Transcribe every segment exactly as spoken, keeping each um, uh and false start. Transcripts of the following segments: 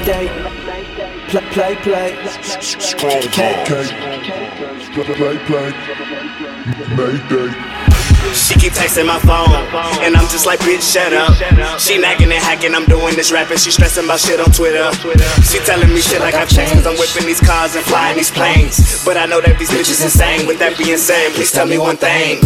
Mayday, play, play, play, Play, play, Mayday. She keep texting my phone, and I'm just like, bitch, shut up. She nagging and hacking, I'm doing this rapping. She stressing about shit on Twitter. She telling me shit like I've changed, cause I'm whipping these cars and flying these planes. But I know that these bitches insane. With that being said, please tell me one thing.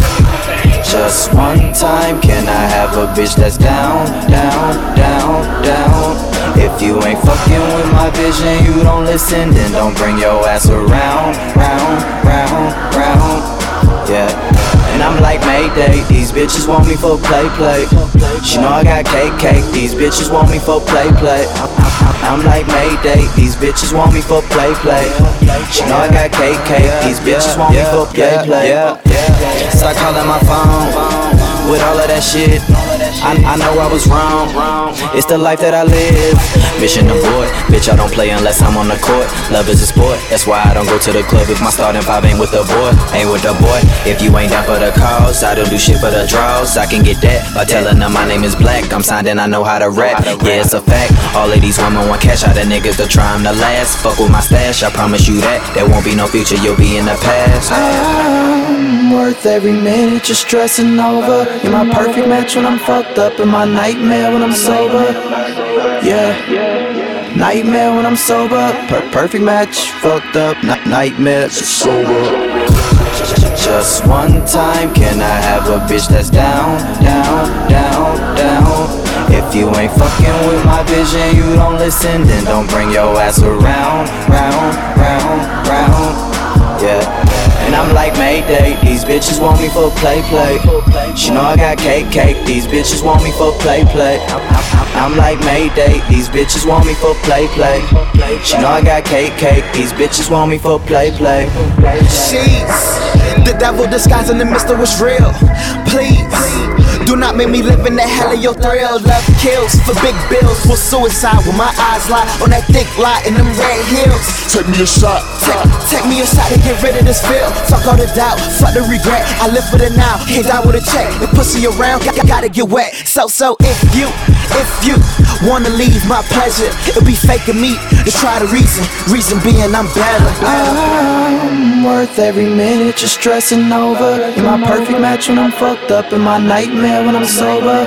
Just one time, can I have a bitch that's down, down, down, down? If you ain't fucking with my vision, you don't listen, then don't bring your ass around, round, round, round. Yeah. And I'm like Mayday, these bitches want me for play, play. She know I got cake, cake, these bitches want me for play, play. I'm like Mayday, these bitches want me for play, play. She know I got cake, cake, these bitches want me for play, play. Start calling my phone with all of that shit. I, I know I was wrong, it's the life that I live. Mission abort, bitch, I don't play unless I'm on the court. Love is a sport, that's why I don't go to the club if my starting five ain't with the boy, ain't with the boy. If you ain't down for the cause, I don't do shit for the draws. I can get that by telling them my name is Black. I'm signed and I know how to rap, yeah, it's a fact. All of these women want cash out of niggas to try them to last. Fuck with my stash, I promise you that there won't be no future, you'll be in the past. I'm worth every minute you're stressing over. You're my perfect match when I'm fucked up, and my nightmare when I'm sober. Yeah, nightmare when I'm sober. Per perfect match, fucked up, N nightmare, sober. Just one time, can I have a bitch that's down, down, down, down? If you ain't fucking with my vision, you don't listen, then don't bring your ass around, round, round, round. Yeah. And I'm like Mayday, these bitches want me for play, play. She know I got cake, cake, these bitches want me for play, play. I'm like Mayday, these bitches want me for play, play. She know I got cake, cake, these bitches want me for play, play. She's the devil disguised in the midst of what's real. Please, do not make me live in the hell of your thrill. Love kills for big bills, for suicide with my eyes lie on that thick lie in them red heels. Take me a shot. Take, take me a shot to get rid of this feel. Fuck all the doubt, fuck the regret. I live for the now, can't die with a check. The pussy around, got, gotta get wet. So, so if you, if you wanna leave my pleasure, it'll be fake of me to try to reason. Reason being I'm better. I'm worth every minute you're stressing over. You're my perfect match when I'm fucked up, and my nightmare when I'm sober.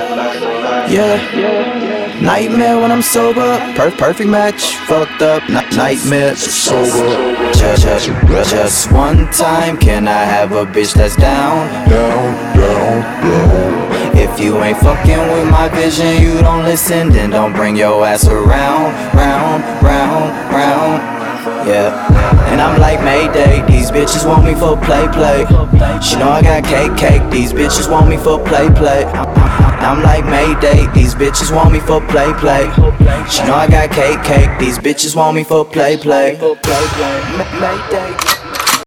Yeah, nightmare when I'm sober. Per perfect match, fucked up, N nightmare, sober. Just, just, just one time, can I have a bitch that's down, Down, down, down. If you ain't fucking with my vision, you don't listen, then don't bring your ass around, round, round, round. Yeah, and I'm like Mayday, these bitches want me for play, play. She know I got cake, cake, these bitches want me for play, play. I'm like Mayday, these bitches want me for play, play. She know I got cake, cake, these bitches want me for play, play. Mayday.